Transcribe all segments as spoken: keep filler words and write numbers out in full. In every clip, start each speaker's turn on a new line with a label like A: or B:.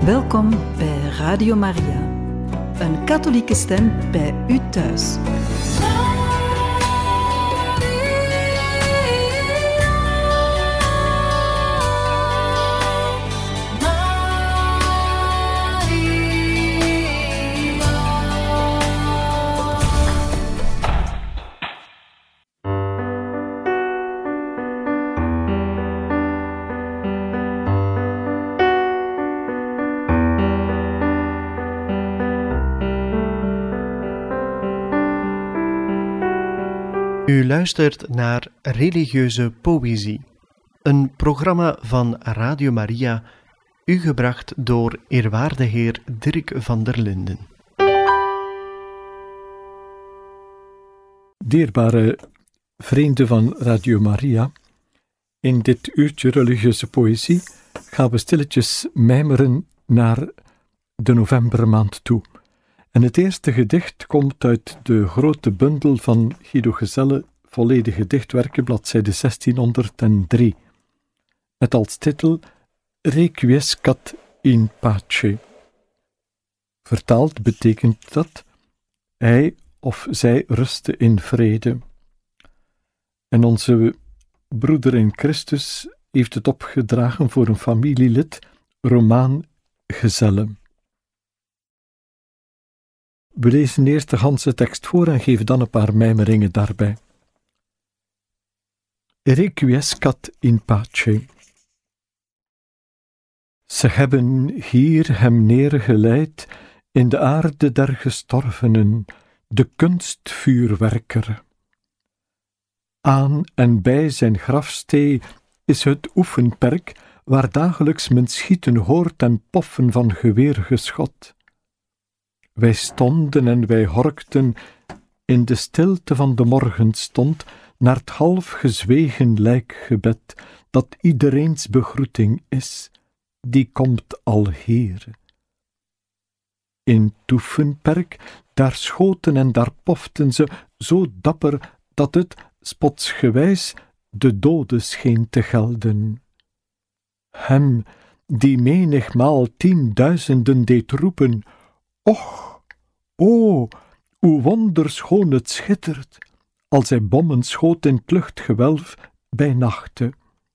A: Welkom bij Radio Maria, een katholieke stem bij u thuis.
B: U luistert naar Religieuze Poëzie, een programma van Radio Maria, u gebracht door eerwaarde heer Dirk van der Linden.
C: Dierbare vrienden van Radio Maria, in dit uurtje religieuze poëzie gaan we stilletjes mijmeren naar de novembermaand toe. En het eerste gedicht komt uit de grote bundel van Guido Gezelle, volledige dichtwerken, bladzijde zestienhonderddrie, met als titel Requiescat in pace. Vertaald betekent dat hij of zij ruste in vrede. En onze broeder in Christus heeft het opgedragen voor een familielid, Romaan Gezelle. We lezen eerst de ganse tekst voor en geven dan een paar mijmeringen daarbij. Requiescat in pace. Ze hebben hier hem neergeleid in de aarde der gestorvenen, de kunstvuurwerker. Aan en bij zijn grafstee is het oefenperk, waar dagelijks men schieten hoort en poffen van geweergeschot. Wij stonden en wij horkten in de stilte van de morgenstond naar het half gezwegen lijkgebed, dat iedereens begroeting is, die komt al hier. In het oefenperk, daar schoten en daar poften ze zo dapper, dat het, spotsgewijs, de dode scheen te gelden. Hem, die menigmaal tienduizenden deed roepen, och, o, hoe wonderschoon het schittert, als hij bommen schoot in het luchtgewelf bij nachten.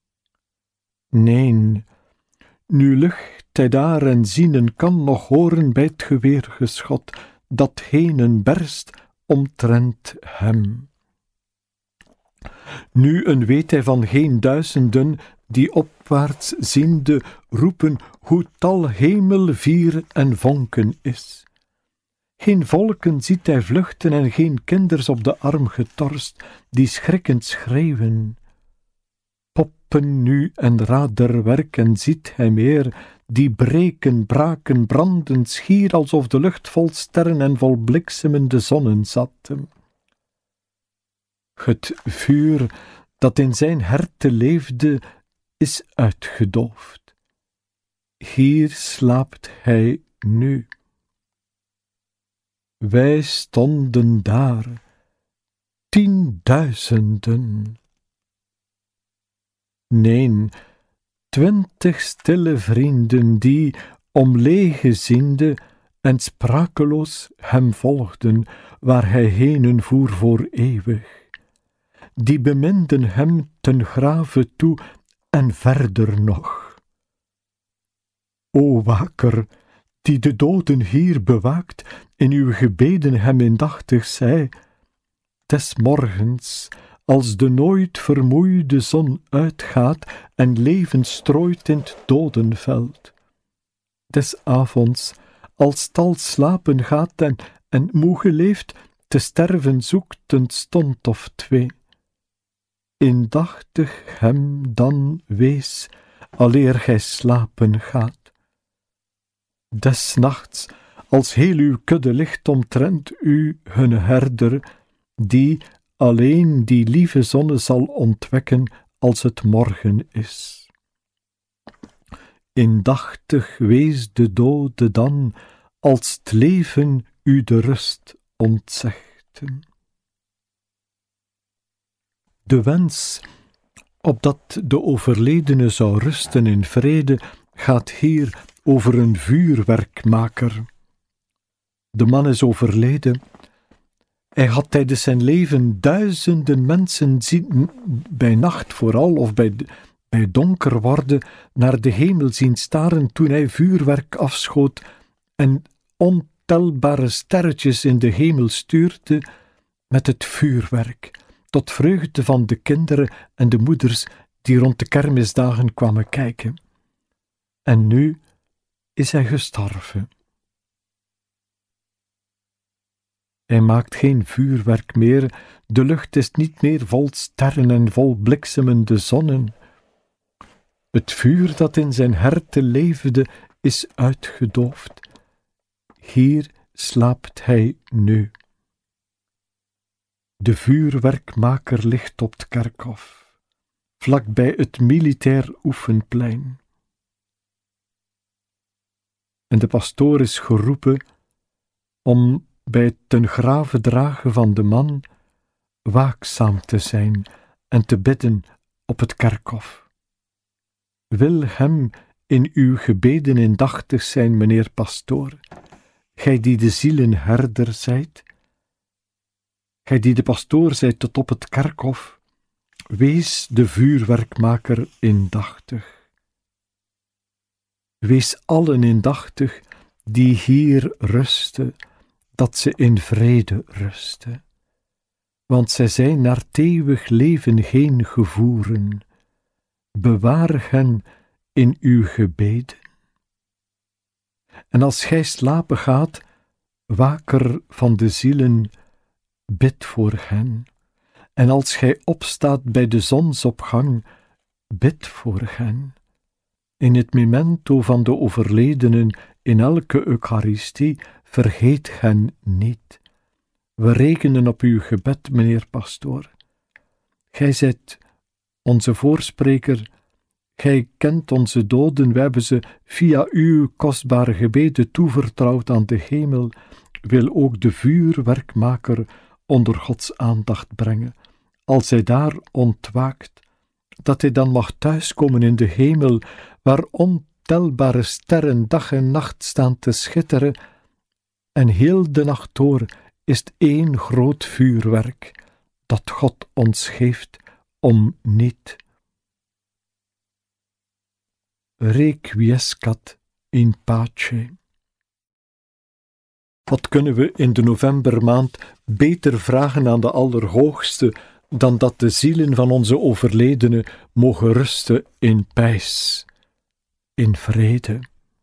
C: Neen, nu lucht hij daar en zienen kan nog horen bij het geweergeschot, dat henen berst omtrent hem. Nu een weet hij van geen duizenden, die opwaarts ziende roepen, hoe tal hemel, vier en vonken is. Geen volken ziet hij vluchten en geen kinders op de arm getorst, die schrikkend schreeuwen. Poppen nu en raderwerk en ziet hij meer, die breken, braken, branden schier, alsof de lucht vol sterren en vol bliksemende zonnen zat. Het vuur dat in zijn herte leefde, is uitgedoofd. Hier slaapt hij nu. Wij stonden daar, tienduizenden. Nee, twintig stille vrienden die, omlege ziende en sprakeloos hem volgden, waar hij henen voer voor eeuwig. Die beminden hem ten grave toe en verder nog. O waker, die de doden hier bewaakt, in uw gebeden hem indachtig zij, des morgens, als de nooit vermoeide zon uitgaat en leven strooit in het dodenveld, des avonds, als tal slapen gaat en, en moe geleefd, te sterven zoekt een stond of twee, indachtig hem dan wees, aleer gij slapen gaat. Des nachts, als heel uw kudde ligt omtrent u hun herder, die alleen die lieve zonne zal ontwekken als het morgen is. Indachtig wees de dode dan, als t leven u de rust ontzegten. De wens, opdat de overledene zou rusten in vrede, gaat hier over een vuurwerkmaker. De man is overleden. Hij had tijdens zijn leven duizenden mensen zien, bij nacht vooral, of bij, bij donker worden, naar de hemel zien staren toen hij vuurwerk afschoot en ontelbare sterretjes in de hemel stuurde met het vuurwerk, tot vreugde van de kinderen en de moeders die rond de kermisdagen kwamen kijken. En nu is hij gestorven. Hij maakt geen vuurwerk meer, de lucht is niet meer vol sterren en vol bliksemende zonnen. Het vuur dat in zijn herten leefde is uitgedoofd. Hier slaapt hij nu. De vuurwerkmaker ligt op het kerkhof, vlakbij het militair oefenplein. En de pastoor is geroepen om bij het ten grave dragen van de man waakzaam te zijn en te bidden op het kerkhof. Wil hem in uw gebeden indachtig zijn, meneer pastoor, gij die de zielenherder zijt, gij die de pastoor zijt tot op het kerkhof, wees de vuurwerkmaker indachtig. Wees allen indachtig die hier rusten, dat ze in vrede rusten, want zij zijn naar het eeuwig leven heen gevoeren. Bewaar hen in uw gebeden. En als gij slapen gaat, waker van de zielen, bid voor hen. En als gij opstaat bij de zonsopgang, bid voor hen. In het memento van de overledenen in elke Eucharistie, vergeet hen niet. We rekenen op uw gebed, meneer pastoor. Gij zijt onze voorspreker, gij kent onze doden, we hebben ze via uw kostbare gebeden toevertrouwd aan de hemel, wil ook de vuurwerkmaker onder Gods aandacht brengen. Als hij daar ontwaakt, dat hij dan mag thuiskomen in de hemel, waar ontelbare sterren dag en nacht staan te schitteren, en heel de nacht door is het één groot vuurwerk dat God ons geeft om niet. Requiescat in pace. Wat kunnen we in de novembermaand beter vragen aan de Allerhoogste dan dat de zielen van onze overledenen mogen rusten in pijs, in vrede.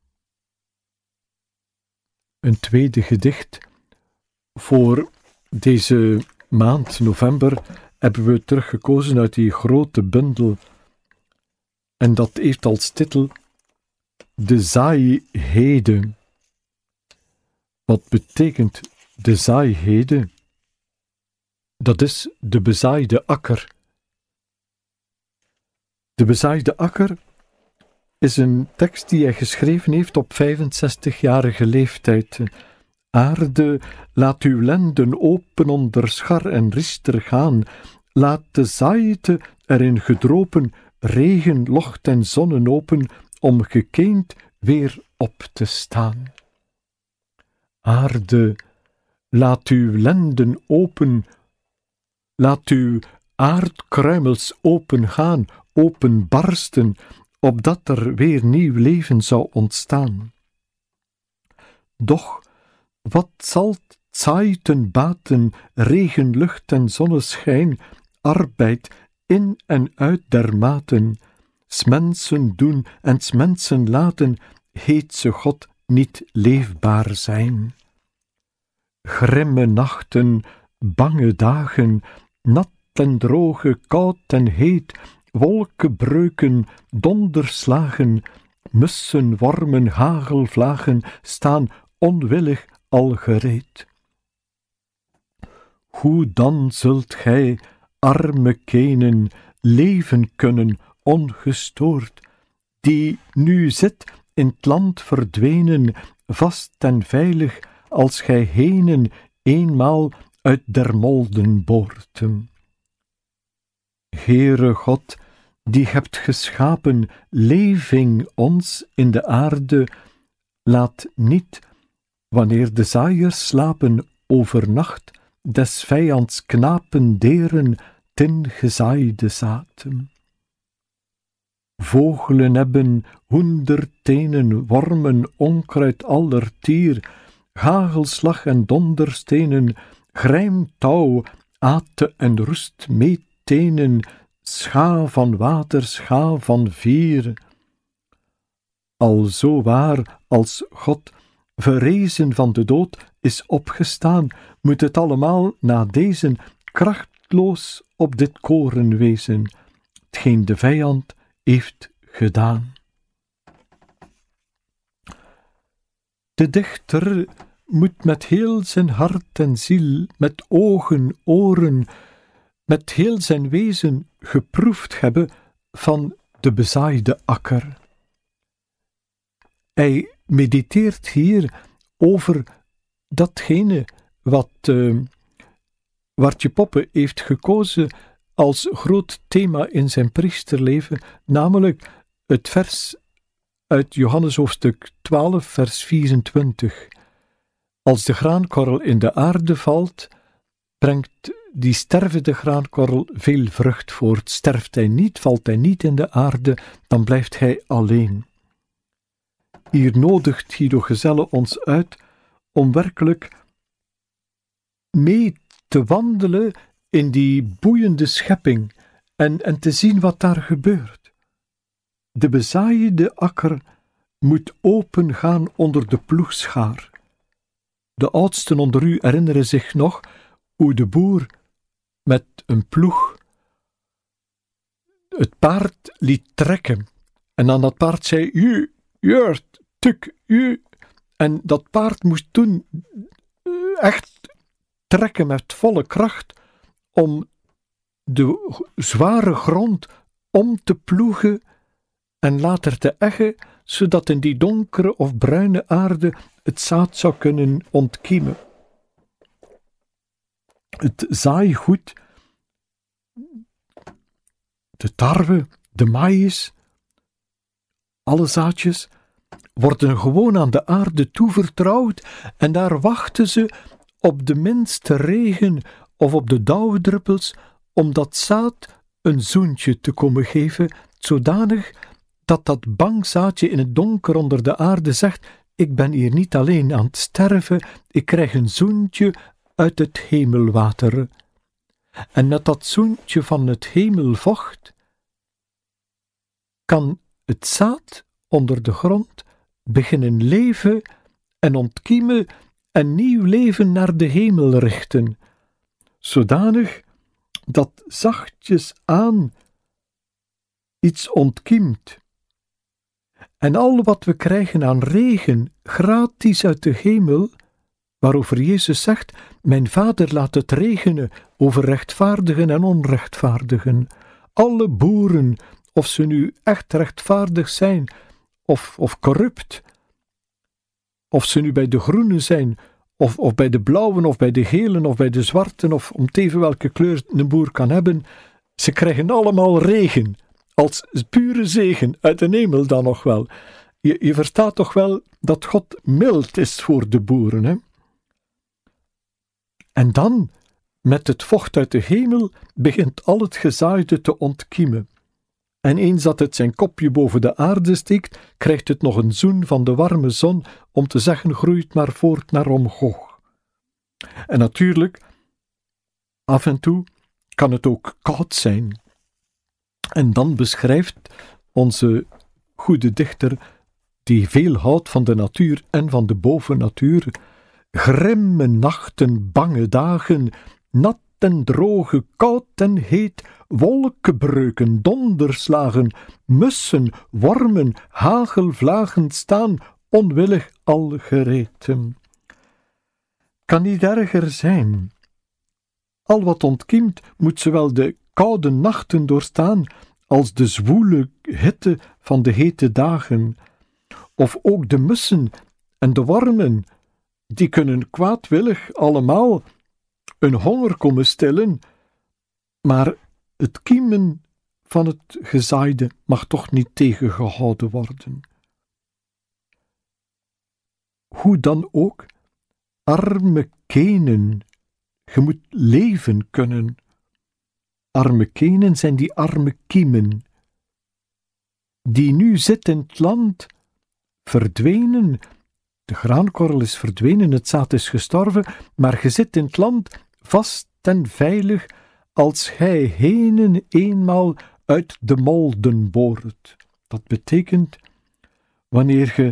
C: Een tweede gedicht voor deze maand november hebben we teruggekozen uit die grote bundel en dat heeft als titel De Zaaiheden. Wat betekent de zaaiheden? Dat is de bezaaide akker. De bezaaide akker is een tekst die hij geschreven heeft op vijfenzestigjarige leeftijd. Aarde, laat uw lenden open onder schar en riester gaan, laat de zaaite erin gedropen, regen, locht en zonnen open, om gekeend weer op te staan. Aarde, laat uw lenden open, laat uw aardkruimels open gaan, openbarsten, opdat er weer nieuw leven zou ontstaan. Doch, wat zal zaaiten baten, regen, lucht en zonneschijn, arbeid in en uit der maten, 's mensen doen en 's mensen laten, heet ze God niet leefbaar zijn. Grimme nachten, bange dagen, nat en droge, koud en heet, wolkenbreuken, donderslagen, mussen, wormen, hagelvlagen staan onwillig al gereed. Hoe dan zult gij, arme kenen, leven kunnen ongestoord, die nu zit in t land verdwenen, vast en veilig, als gij henen eenmaal uit der molden boorten. Heere God, die hebt geschapen leving ons in de aarde, laat niet, wanneer de zaaiers slapen overnacht, des vijands knapen deren ten gezaaide zaten. Vogelen hebben hoendertenen, wormen, onkruid aller tier, hagelslag en donderstenen, grijm, touw, ate en roest meetenen, scha van water, scha van vier. Al zo waar als God, verrezen van de dood, is opgestaan, moet het allemaal na deze krachtloos op dit koren wezen, hetgeen de vijand heeft gedaan. De dichter moet met heel zijn hart en ziel, met ogen, oren, met heel zijn wezen geproefd hebben van de bezaaide akker. Hij mediteert hier over datgene wat uh, Wartje Poppe heeft gekozen als groot thema in zijn priesterleven, namelijk het vers uit Johannes hoofdstuk twaalf, vers vierentwintig. Als de graankorrel in de aarde valt, brengt die stervende graankorrel veel vrucht voort. Sterft hij niet, valt hij niet in de aarde, dan blijft hij alleen. Hier nodigt Guido Gezelle ons uit om werkelijk mee te wandelen in die boeiende schepping en, en te zien wat daar gebeurt. De bezaaide akker moet open gaan onder de ploegschaar. De oudsten onder u herinneren zich nog hoe de boer met een ploeg het paard liet trekken en dan dat paard zei, u, jeurt, tuk, u, en dat paard moest toen echt trekken met volle kracht om de zware grond om te ploegen en later te eggen, zodat in die donkere of bruine aarde het zaad zou kunnen ontkiemen. Het zaaigoed, de tarwe, de maïs, alle zaadjes worden gewoon aan de aarde toevertrouwd en daar wachten ze op de minste regen of op de dauwdruppels om dat zaad een zoentje te komen geven, zodanig dat dat bang zaadje in het donker onder de aarde zegt, ik ben hier niet alleen aan het sterven, ik krijg een zoentje uit het hemelwater. En met dat zoentje van het hemelvocht kan het zaad onder de grond beginnen leven en ontkiemen en nieuw leven naar de hemel richten, zodanig dat zachtjes aan iets ontkiemt. En al wat we krijgen aan regen, gratis uit de hemel, waarover Jezus zegt, mijn Vader laat het regenen over rechtvaardigen en onrechtvaardigen. Alle boeren, of ze nu echt rechtvaardig zijn, of, of corrupt, of ze nu bij de groenen zijn, of, of bij de blauwen, of bij de gelen, of bij de zwarten, of om teven welke kleur een boer kan hebben, ze krijgen allemaal regen, als pure zegen uit de hemel dan nog wel. Je, je verstaat toch wel dat God mild is voor de boeren, hè? En dan, met het vocht uit de hemel, begint al het gezaaide te ontkiemen. En eens dat het zijn kopje boven de aarde steekt, krijgt het nog een zoen van de warme zon om te zeggen, groeit maar voort naar omhoog. En natuurlijk, af en toe kan het ook koud zijn. En dan beschrijft onze goede dichter, die veel houdt van de natuur en van de bovennatuur, grimme nachten, bange dagen, nat en droge, koud en heet, wolkenbreuken, donderslagen, mussen, wormen, hagelvlagen staan onwillig al gereed. Kan niet erger zijn. Al wat ontkiemt moet zowel de koude nachten doorstaan als de zwoele hitte van de hete dagen. Of ook de mussen en de wormen, die kunnen kwaadwillig allemaal een honger komen stillen, maar het kiemen van het gezaaide mag toch niet tegengehouden worden. hoe dan ook, arme Kenen, je moet leven kunnen. Arme Kenen zijn die arme kiemen, die nu zit in het land, verdwenen. De graankorrel is verdwenen, het zaad is gestorven, maar je zit in het land vast en veilig, als gij henen eenmaal uit de molden boort. Dat betekent, wanneer je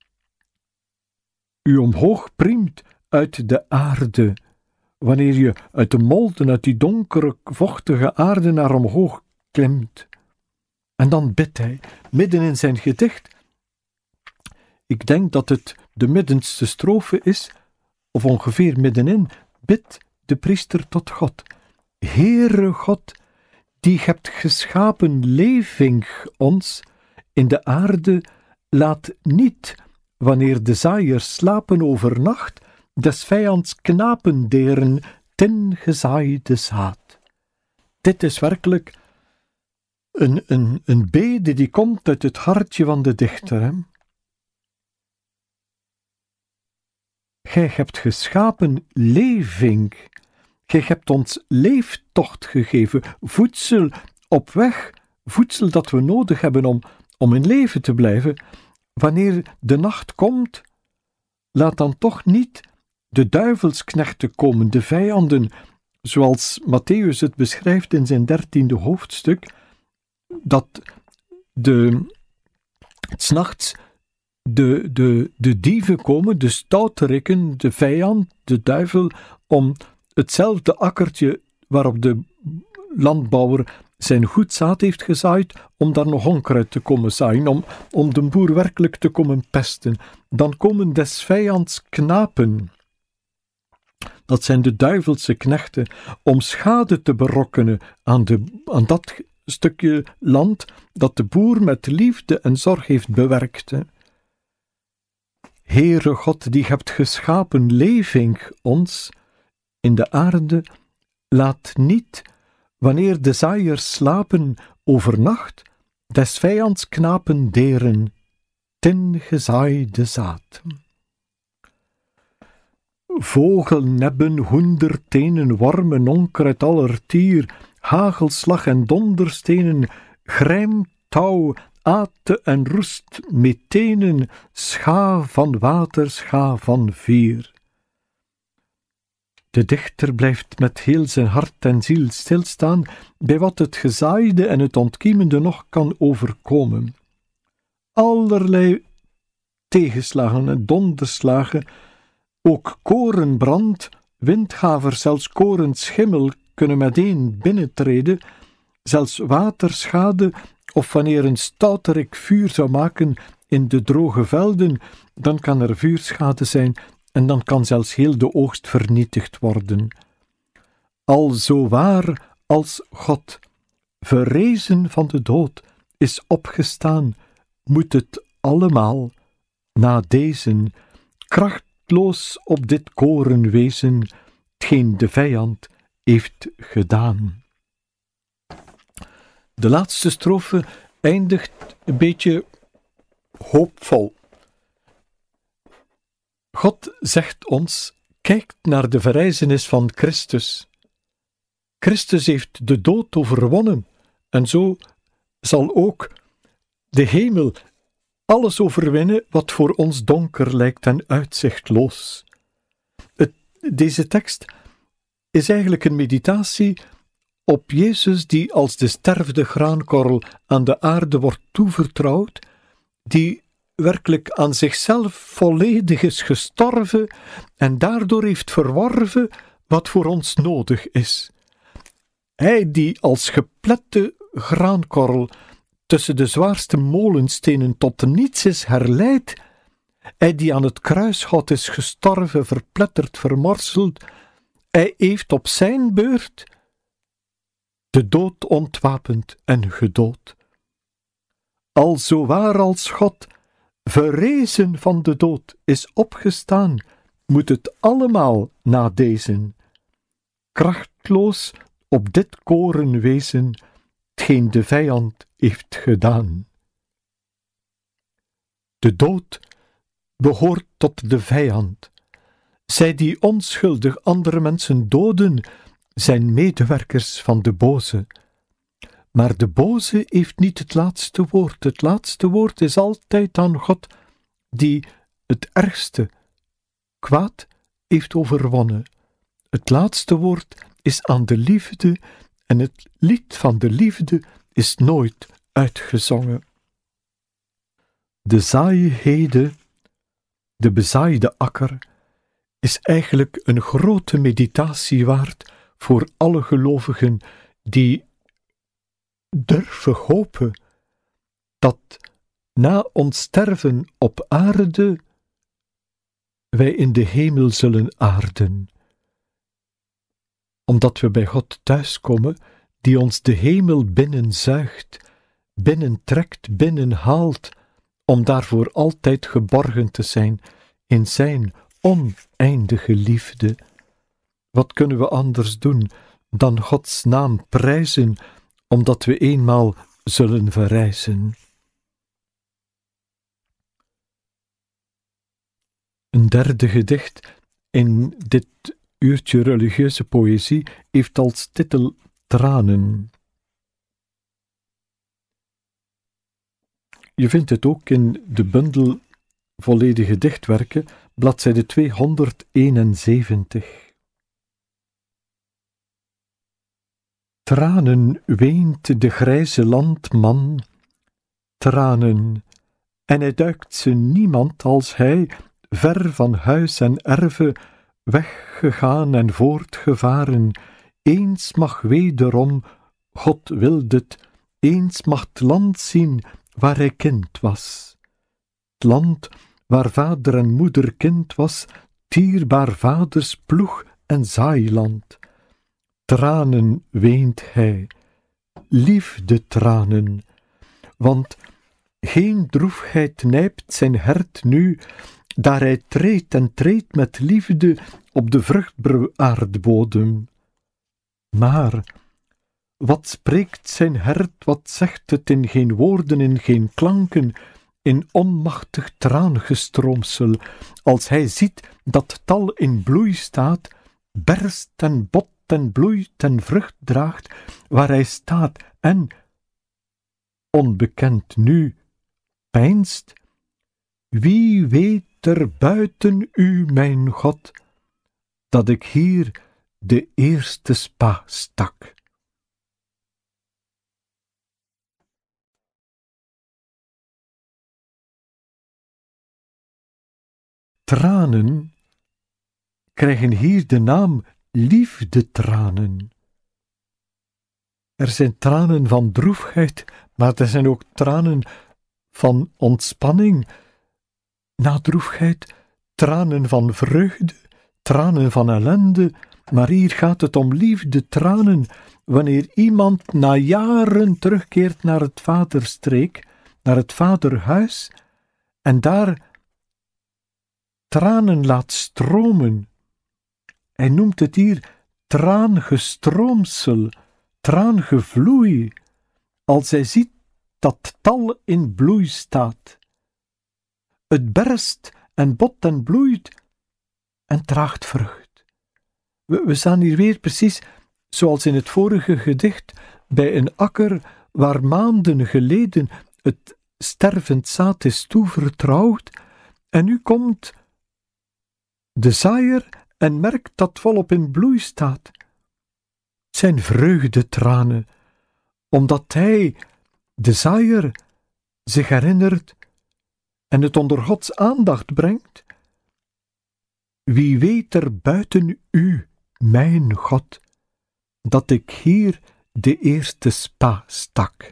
C: u omhoog priemt uit de aarde, wanneer je uit de molden, uit die donkere, vochtige aarde naar omhoog klimt. En dan bidt hij, midden in zijn gedicht. Ik denk dat het de middenste strofe is, of ongeveer middenin, bidt de priester tot God. Heere God, die hebt geschapen leving ons in de aarde, laat niet, wanneer de zaaiers slapen overnacht, des vijands knapen deren ten gezaaide zaad. Dit is werkelijk een, een, een bede die komt uit het hartje van de dichter. Hè? Gij hebt geschapen leving, gij hebt ons leeftocht gegeven, voedsel op weg, voedsel dat we nodig hebben om, om in leven te blijven. Wanneer de nacht komt, laat dan toch niet de duivelsknechten komen, de vijanden, zoals Mattheüs het beschrijft in zijn dertiende hoofdstuk, dat de, 's nachts de, de, de dieven komen, de stouterikken, de vijand, de duivel, om hetzelfde akkertje waarop de landbouwer zijn goed zaad heeft gezaaid, om daar nog onkruid te komen zaaien, om, om de boer werkelijk te komen pesten. Dan komen des vijands knapen, dat zijn de duivelse knechten, om schade te berokkenen aan, de, aan dat stukje land dat de boer met liefde en zorg heeft bewerkt. Hè. Heere God, die hebt geschapen leving ons in de aarde, laat niet, wanneer de zaaiers slapen overnacht, des vijands knapen deren ten gezaaide zaad. Vogelnebben, hoendertenen, wormen, onkruid aller tier, hagelslag en donderstenen, grijm, touw, ate en roest, metenen, scha van water, scha van vuur. De dichter blijft met heel zijn hart en ziel stilstaan bij wat het gezaaide en het ontkiemende nog kan overkomen. Allerlei tegenslagen en donderslagen, ook korenbrand, windgaver, zelfs korenschimmel kunnen meteen binnentreden, zelfs waterschade, of wanneer een stouterik vuur zou maken in de droge velden, dan kan er vuurschade zijn en dan kan zelfs heel de oogst vernietigd worden. Al zo waar als God, verrezen van de dood, is opgestaan, moet het allemaal na deze krachtloos op dit koren wezen, tgeen de vijand heeft gedaan. De laatste strofe eindigt een beetje hoopvol. God zegt ons, kijkt naar de verrijzenis van Christus. Christus heeft de dood overwonnen en zo zal ook de hemel alles overwinnen wat voor ons donker lijkt en uitzichtloos. Het, deze tekst is eigenlijk een meditatie op Jezus die als de stervende graankorrel aan de aarde wordt toevertrouwd, die werkelijk aan zichzelf volledig is gestorven en daardoor heeft verworven wat voor ons nodig is. Hij die als geplette graankorrel tussen de zwaarste molenstenen tot niets is herleid, hij die aan het kruishout is gestorven, verpletterd, vermorseld, hij heeft op zijn beurt de dood ontwapend en gedood. Al zo waar als God, verrezen van de dood, is opgestaan, moet het allemaal na deze krachtloos op dit koren wezen, tgeen de vijand heeft gedaan. De dood behoort tot de vijand. Zij die onschuldig andere mensen doden, zijn medewerkers van de boze. Maar de boze heeft niet het laatste woord. Het laatste woord is altijd aan God, die het ergste kwaad heeft overwonnen. Het laatste woord is aan de liefde, en het lied van de liefde is nooit uitgezongen. De zaaiheid, de bezaaide akker, is eigenlijk een grote meditatie waard voor alle gelovigen die durven hopen dat na ons sterven op aarde wij in de hemel zullen aarden. Omdat we bij God thuiskomen, die ons de hemel binnenzuigt, binnentrekt, binnenhaalt, om daarvoor altijd geborgen te zijn in zijn oneindige liefde. Wat kunnen we anders doen dan Gods naam prijzen, omdat we eenmaal zullen verrijzen? Een derde gedicht in dit uurtje religieuze poëzie heeft als titel Tranen. Je vindt het ook in de bundel Volledige Dichtwerken, bladzijde tweehonderdeenenzeventig. Tranen weent de grijze landman, tranen, en hij duikt ze niemand als hij, ver van huis en erve, weggegaan en voortgevaren, eens mag wederom, God wilde het, eens mag het land zien waar hij kind was. Het land waar vader en moeder kind was, dierbaar vaders ploeg en zaailand. Tranen weent hij, liefdetranen, want geen droefheid nijpt zijn hert nu, daar hij treedt en treedt met liefde op de vruchtbare aardbodem. Maar wat spreekt zijn hert, wat zegt het in geen woorden, in geen klanken, in onmachtig traangestroomsel, als hij ziet dat tal in bloei staat, berst en bot en bloeit en vrucht draagt, waar hij staat en, onbekend nu, peinst, wie weet er buiten u, mijn God, dat ik hier de eerste spa stak. Tranen krijgen hier de naam liefdetranen. Er zijn tranen van droefheid, maar er zijn ook tranen van ontspanning na droefheid, tranen van vreugde, tranen van ellende, maar hier gaat het om liefdetranen, wanneer iemand na jaren terugkeert naar het vaderstreek, naar het vaderhuis, en daar tranen laat stromen. Hij noemt het hier traangestroomsel, traangevloei, als hij ziet dat tal in bloei staat. Het berst en bot en bloeit en draagt vrucht. We, we staan hier weer precies zoals in het vorige gedicht bij een akker waar maanden geleden het stervend zaad is toevertrouwd, en nu komt de zaaier en merkt dat volop in bloei staat. Het zijn vreugdetranen, omdat hij, de zaaier, zich herinnert en het onder Gods aandacht brengt. Wie weet er buiten u, mijn God, dat ik hier de eerste spa stak?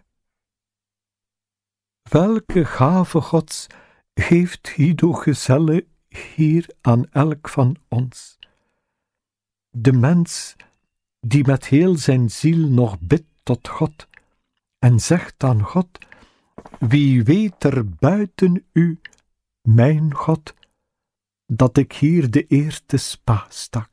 C: Welke gave Gods geeft Guido Gezelle hier aan elk van ons? De mens die met heel zijn ziel nog bidt tot God en zegt aan God: wie weet er buiten u, mijn God, dat ik hier de eerste spa stak?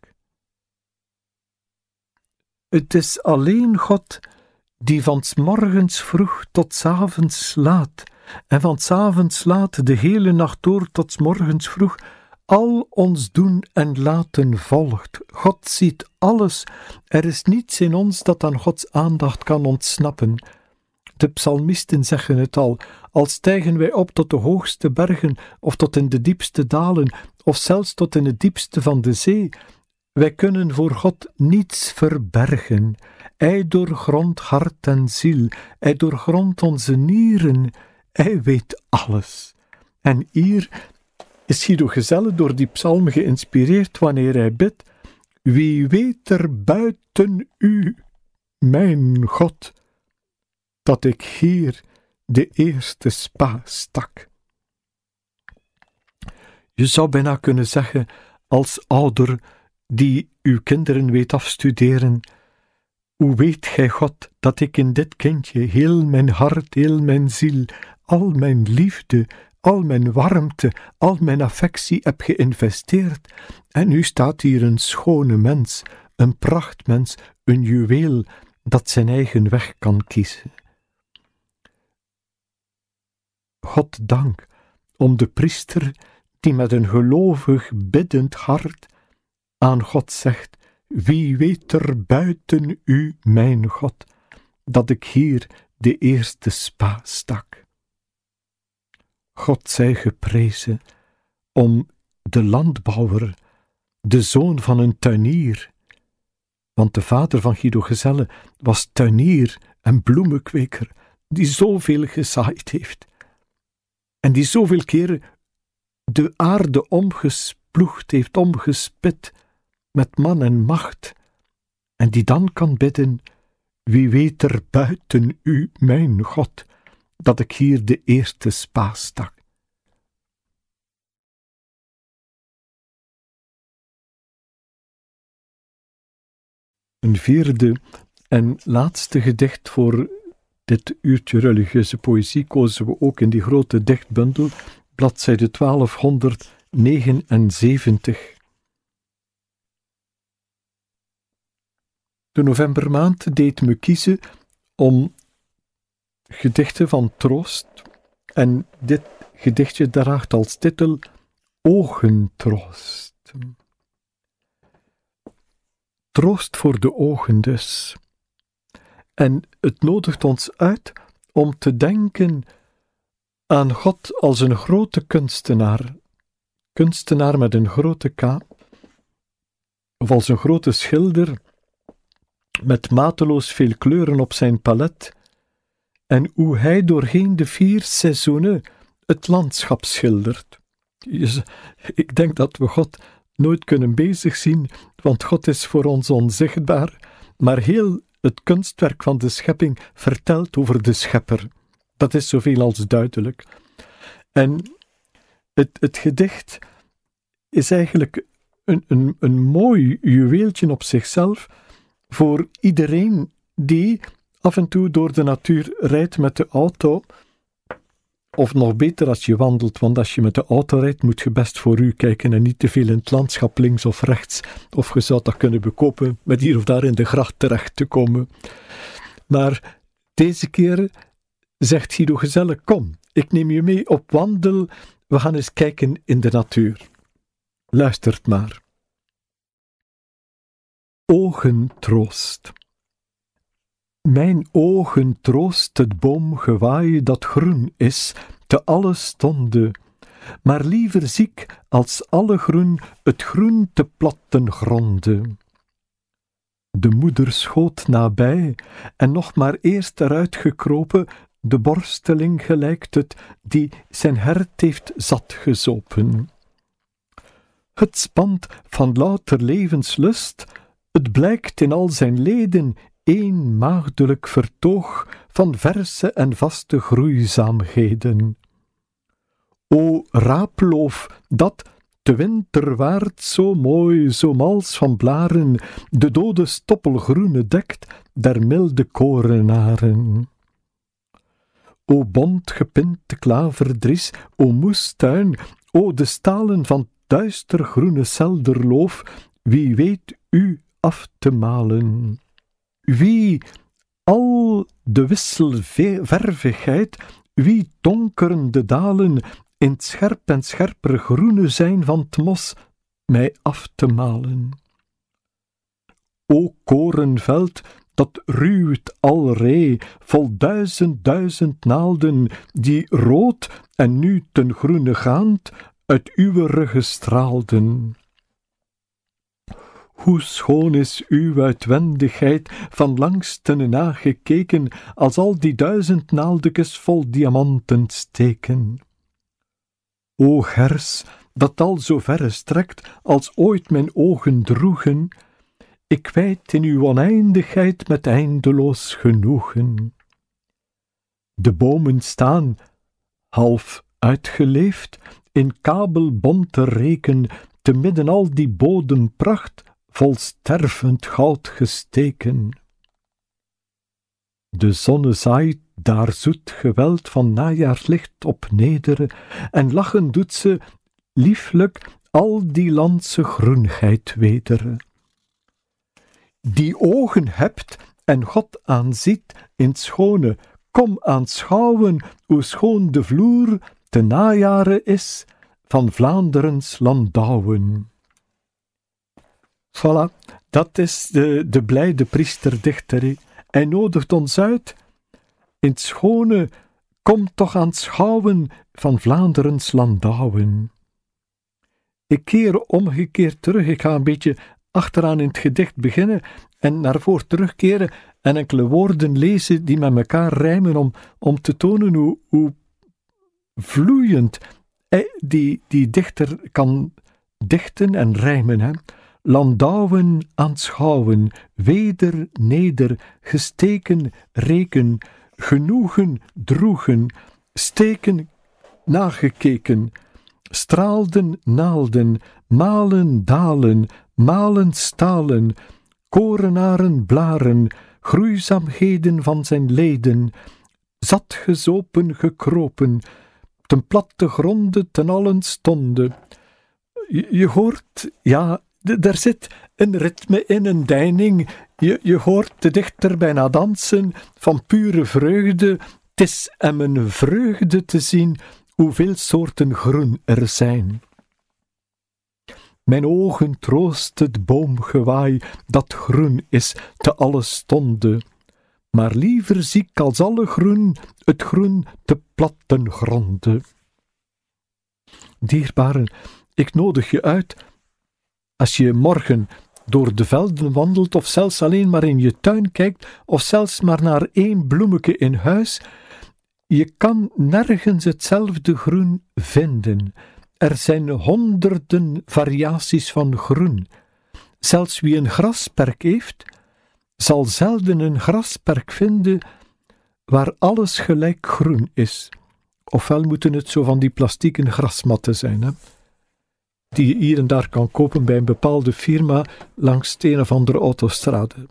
C: Het is alleen God die van 's morgens vroeg tot 's avonds laat en van 's avonds laat de hele nacht door tot 's morgens vroeg al ons doen en laten volgt. God ziet alles. Er is niets in ons dat aan Gods aandacht kan ontsnappen. De psalmisten zeggen het al, al stijgen wij op tot de hoogste bergen, of tot in de diepste dalen, of zelfs tot in het diepste van de zee, wij kunnen voor God niets verbergen. Hij doorgrondt hart en ziel, hij doorgrondt onze nieren, hij weet alles. En hier is Guido Gezelle door die psalm geïnspireerd wanneer hij bidt: wie weet er buiten u, mijn God, dat ik hier de eerste spa stak. Je zou bijna kunnen zeggen, als ouder die uw kinderen weet afstuderen: hoe weet gij, God, dat ik in dit kindje heel mijn hart, heel mijn ziel, al mijn liefde, al mijn warmte, al mijn affectie heb geïnvesteerd, en nu staat hier een schone mens, een prachtmens, een juweel dat zijn eigen weg kan kiezen. God dank om de priester die met een gelovig biddend hart aan God zegt: wie weet er buiten u, mijn God, dat ik hier de eerste spa stak. God zij geprezen om de landbouwer, de zoon van een tuinier, want de vader van Guido Gezelle was tuinier en bloemenkweker, die zoveel gezaaid heeft en die zoveel keren de aarde omgesploegd heeft, omgespit met man en macht, en die dan kan bidden: wie weet er buiten u, mijn God, dat ik hier de eerste spa stak. Een vierde en laatste gedicht voor dit uurtje religieuze poëzie kozen we ook in die grote dichtbundel, bladzijde twaalfhonderdnegenenzeventig. De novembermaand deed me kiezen om gedichten van troost, en dit gedichtje draagt als titel Ogentroost. Troost voor de ogen dus. En het nodigt ons uit om te denken aan God als een grote kunstenaar, kunstenaar met een grote K, of als een grote schilder met mateloos veel kleuren op zijn palet, en hoe hij doorheen de vier seizoenen het landschap schildert. Ik denk dat we God nooit kunnen bezig zien, want God is voor ons onzichtbaar, maar heel het kunstwerk van de schepping vertelt over de schepper. Dat is zoveel als duidelijk. En het, het gedicht is eigenlijk een, een, een mooi juweeltje op zichzelf voor iedereen die af en toe door de natuur rijdt met de auto, of nog beter als je wandelt, want als je met de auto rijdt moet je best voor u kijken en niet te veel in het landschap links of rechts, of je zou dat kunnen bekopen met hier of daar in de gracht terecht te komen. Maar deze keer zegt Guido Gezelle: kom, ik neem je mee op wandel, we gaan eens kijken in de natuur. Luistert maar. Ogentroost. Mijn ogen troost het boomgewaai dat groen is, te alle stonde, maar liever ziek als alle groen het groen te platten gronde. De moeder schoot nabij, en nog maar eerst eruit gekropen, de borsteling gelijkt het, die zijn hert heeft zat gezopen. Het spant van louter levenslust, het blijkt in al zijn leden, één maagdelijk vertoog van verse en vaste groeizaamheden. O raaploof, dat te winterwaard zo mooi, zo mals van blaren, de dode stoppelgroene dekt der milde korenaren. O bont gepinte klaverdries, o moestuin, o de stalen van duistergroene selderloof, wie weet u af te malen? Wie al de wisselvervigheid wie donkeren de dalen in t scherp en scherper groene zijn van t mos mij af te malen. O korenveld, dat ruwt alree, vol duizend duizend naalden, die rood en nu ten groene gaand uit uwe ruggen straalden. Hoe schoon is uw uitwendigheid van langs ten nagekeken, als al die duizend naaldekes vol diamanten steken. O gers, dat al zo verre strekt, als ooit mijn ogen droegen, ik wijd in uw oneindigheid met eindeloos genoegen. De bomen staan, half uitgeleefd, in kabelbonte reken, te midden al die bodempracht, vol stervend goud gesteken. De zonne zaait daar zoet geweld van najaarslicht op neder, en lachen doet ze lieflijk al die landse groenheid weder. Die ogen hebt en God aanziet in t schone, kom aanschouwen hoe schoon de vloer te najaren is van Vlaanderens landouwen. Voilà, dat is de, de blijde priesterdichter. Hij nodigt ons uit in t schone, kom toch aanschouwen van Vlaanderens landouwen. Ik keer omgekeerd terug, ik ga een beetje achteraan in het gedicht beginnen en naar voren terugkeren en enkele woorden lezen die met elkaar rijmen om, om te tonen hoe, hoe vloeiend die, die dichter kan dichten en rijmen. Hè. Landouwen aanschouwen, weder, neder, gesteken, reken, genoegen, droegen, steken, nagekeken, straalden, naalden, malen, dalen, malen, stalen, korenaren, blaren, groeizaamheden van zijn leden, zat gezopen, gekropen, ten platte gronde ten allen stonden. Je, je hoort, ja, er zit een ritme in, een deining. Je, je hoort de dichter bijna dansen van pure vreugde. 'T is hem een vreugde te zien hoeveel soorten groen er zijn. Mijn ogen troost het boomgewaai dat groen is te alle stonde, maar liever zie ik als alle groen het groen te platten gronde. Dierbaren, ik nodig je uit, als je morgen door de velden wandelt, of zelfs alleen maar in je tuin kijkt, of zelfs maar naar één bloemeke in huis, je kan nergens hetzelfde groen vinden. Er zijn honderden variaties van groen. Zelfs wie een grasperk heeft, zal zelden een grasperk vinden waar alles gelijk groen is. Ofwel moeten het zo van die plastieken grasmatten zijn, hè? Die je hier en daar kan kopen bij een bepaalde firma langs de een of andere autostrade.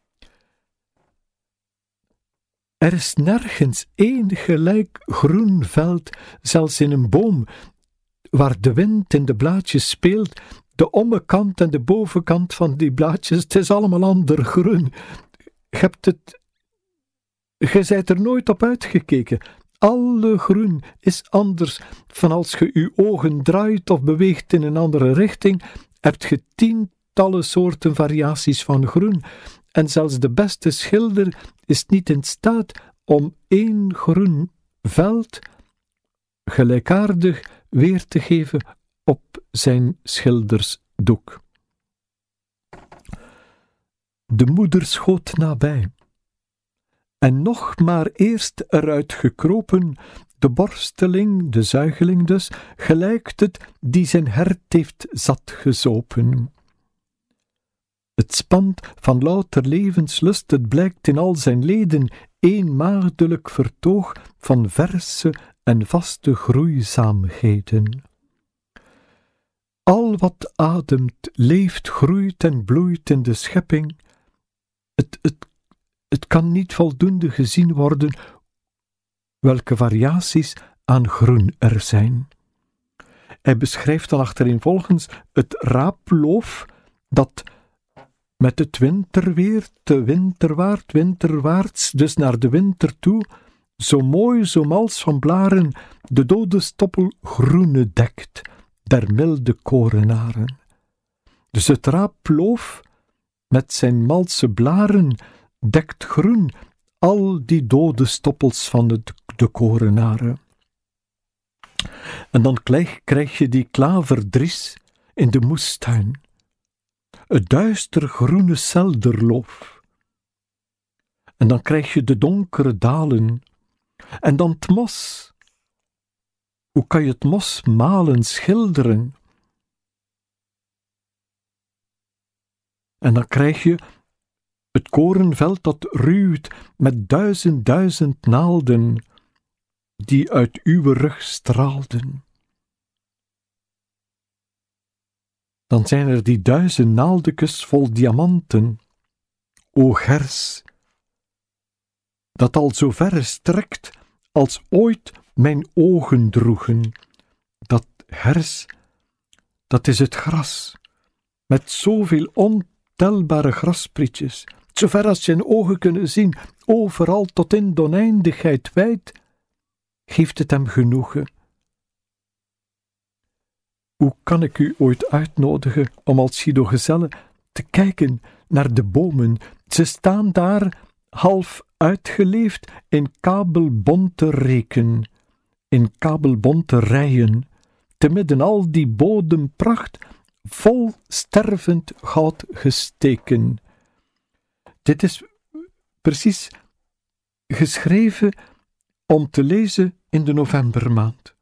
C: Er is nergens één gelijk groen veld, zelfs in een boom, waar de wind in de blaadjes speelt, de onderkant en de bovenkant van die blaadjes, het is allemaal ander groen. Je hebt het, je zijt er nooit op uitgekeken. Alle groen is anders. Van als je je ogen draait of beweegt in een andere richting, heb je tientallen soorten variaties van groen. En zelfs de beste schilder is niet in staat om één groen veld gelijkaardig weer te geven op zijn schildersdoek. De moeder schoot nabij, en nog maar eerst eruit gekropen, de borsteling, de zuigeling dus, gelijkt het die zijn hert heeft zat gezopen. Het spant van louter levenslust, het blijkt in al zijn leden, één maagdelijk vertoog van verse en vaste groeizaamheden. Al wat ademt, leeft, groeit en bloeit in de schepping, het, het, het kan niet voldoende gezien worden welke variaties aan groen er zijn. Hij beschrijft dan achtereenvolgens het raaploof dat met het winterweer te winterwaart, winterwaarts, dus naar de winter toe, zo mooi, zo mals van blaren, de dode stoppel groene dekt, der milde korenaren. Dus het raaploof, met zijn malse blaren, dekt groen al die dode stoppels van de, de korenaren. En dan krijg, krijg je die klaverdries in de moestuin, het duister groene selderloof. En dan krijg je de donkere dalen, en dan het mos. Hoe kan je het mos malen, schilderen? En dan krijg je het korenveld dat ruwt met duizend duizend naalden, die uit uw rug straalden. Dan zijn er die duizend naaldekes vol diamanten, o gers, dat al zo verre strekt als ooit mijn ogen droegen. Dat hers, dat is het gras, met zoveel ontelbare grasprietjes, zover als zijn ogen kunnen zien, overal tot in de oneindigheid wijd, geeft het hem genoegen. Hoe kan ik u ooit uitnodigen om als Guido-gezelle te kijken naar de bomen? Ze staan daar half uitgeleefd in kabelbonte reken, in kabelbonte rijen, te midden al die bodempracht, vol stervend goud gesteken. Dit is precies geschreven om te lezen in de novembermaand.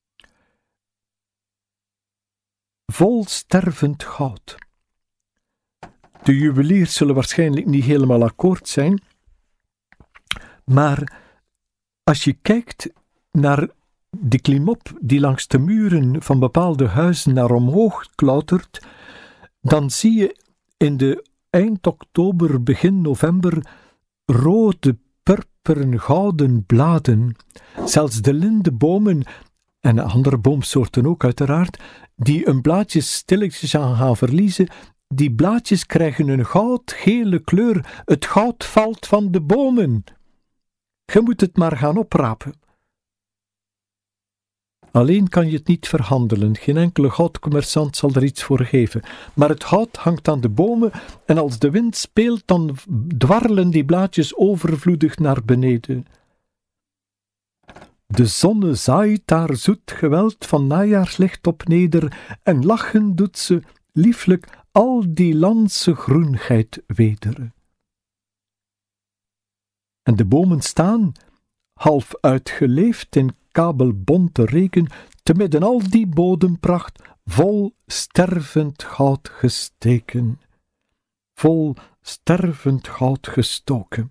C: Vol stervend goud. De juweliers zullen waarschijnlijk niet helemaal akkoord zijn, maar als je kijkt naar de klimop die langs de muren van bepaalde huizen naar omhoog klautert, dan zie je in de eind oktober, begin november rode, purperen, gouden bladen. Zelfs de lindebomen en andere boomsoorten ook uiteraard, die een blaadje stilletjes aan gaan verliezen, die blaadjes krijgen een goudgele kleur. Het goud valt van de bomen. Je moet het maar gaan oprapen. Alleen kan je het niet verhandelen, geen enkele goudcommerçant zal er iets voor geven. Maar het goud hangt aan de bomen en als de wind speelt, dan dwarrelen die blaadjes overvloedig naar beneden. De zonne zaait daar zoet geweld van najaarslicht op neder en lachen doet ze lieflijk al die landse groenheid weder. En de bomen staan, half uitgeleefd in kabelbonte reken, te midden al die bodempracht, vol stervend goud gesteken, vol stervend goud gestoken.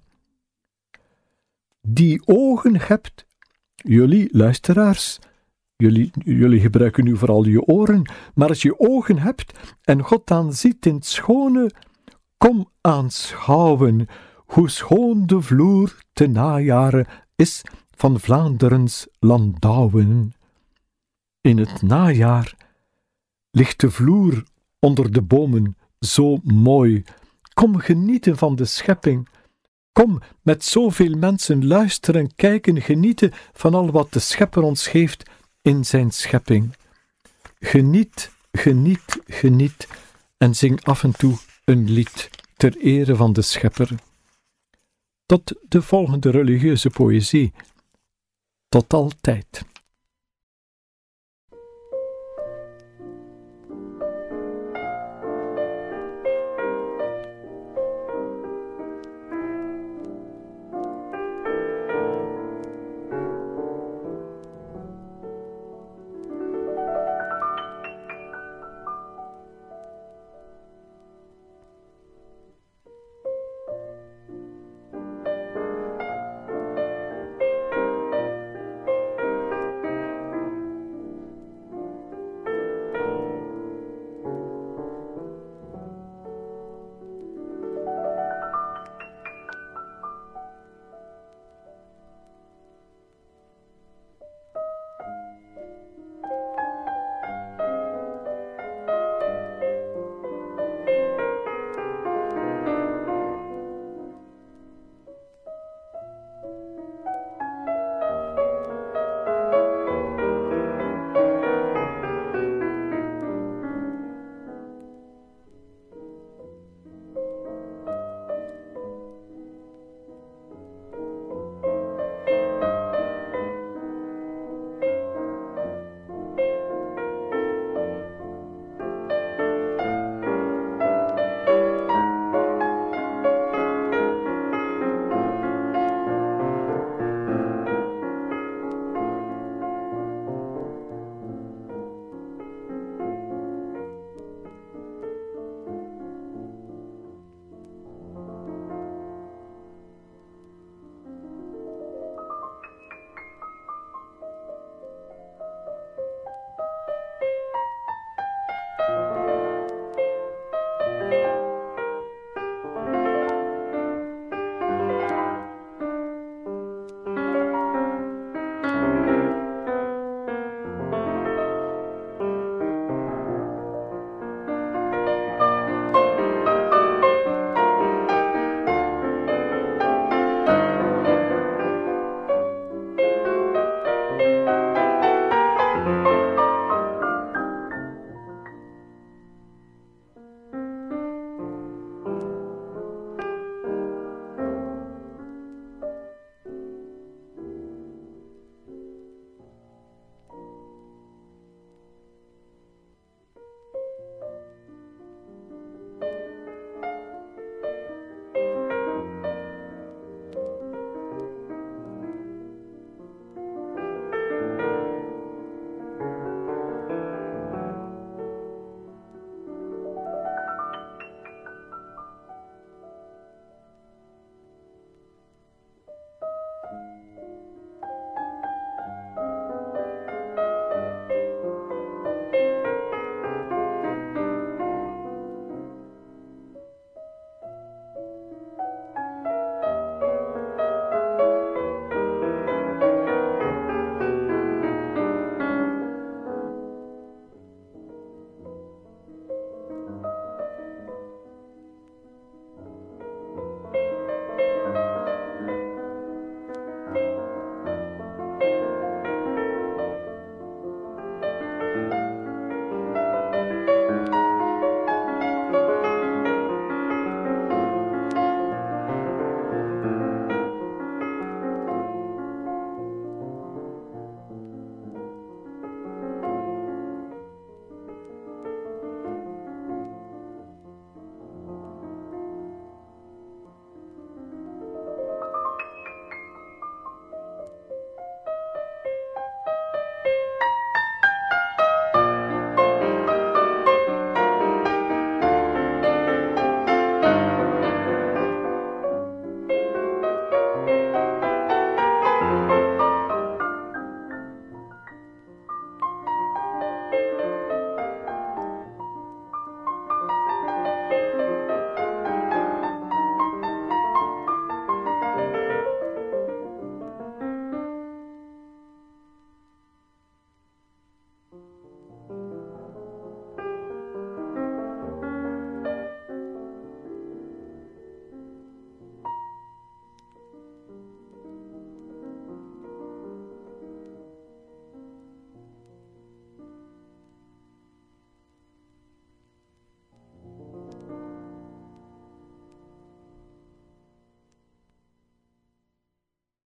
C: Die ogen hebt, jullie luisteraars, jullie, jullie gebruiken nu vooral je oren, maar als je ogen hebt en God aanziet in het schone, kom aanschouwen hoe schoon de vloer te najaren is van Vlaanderens landouwen. In het najaar ligt de vloer onder de bomen zo mooi. Kom genieten van de schepping. Kom met zoveel mensen luisteren, kijken, genieten van al wat de Schepper ons geeft in zijn schepping. Geniet, geniet, geniet en zing af en toe een lied ter ere van de Schepper. Tot de volgende religieuze poëzie. Tot altijd.